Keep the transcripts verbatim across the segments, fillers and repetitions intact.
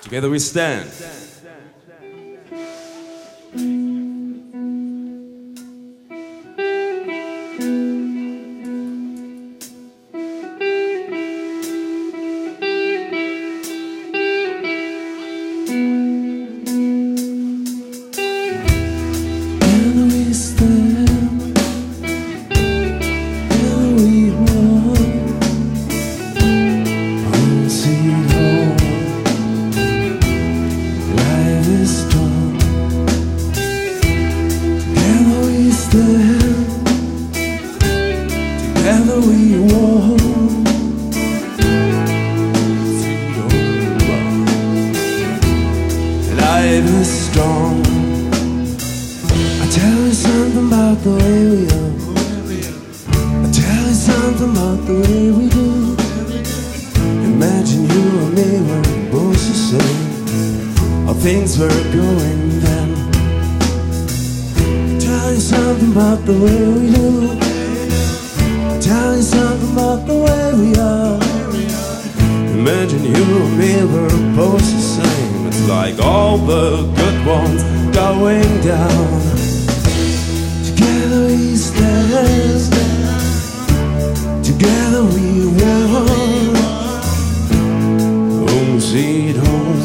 Together we stand. Together we walk. Life is strong. I tell you something about the way we are. I tell you something about the way we do. Imagine you and me were both the same. How things were going then. Tell you something about the way we do. Tell you something about the way we are. Imagine you and me were both the same. It's like all the good ones going down. Together we stand. Together we walk. Home sweet home.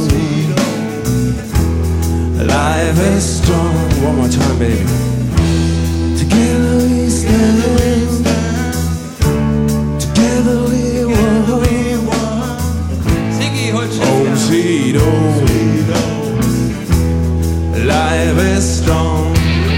Life is strong. One more time, baby. Together we stand. Together we walk. Home sweet home. Life is strong.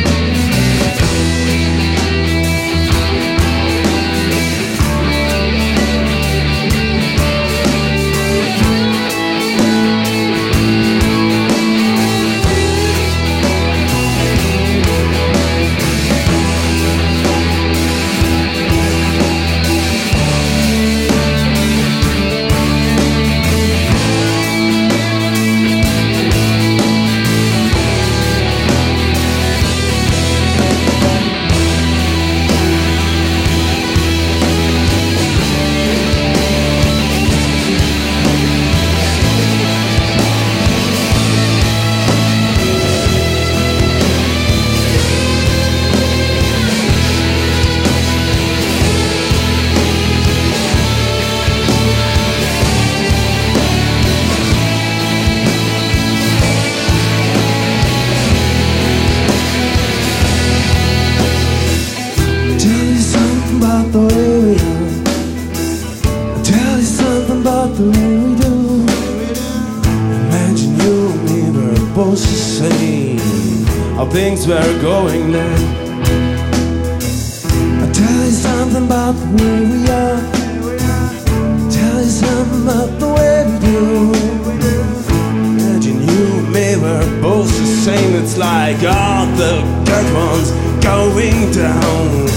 The way we are. I'll tell you something about the way we do. Imagine you and me were both the same. How things were going then. I'll tell you something about the way we are. I'll tell you something about the way we do. Imagine you and me were both the same. It's like all the good ones going down.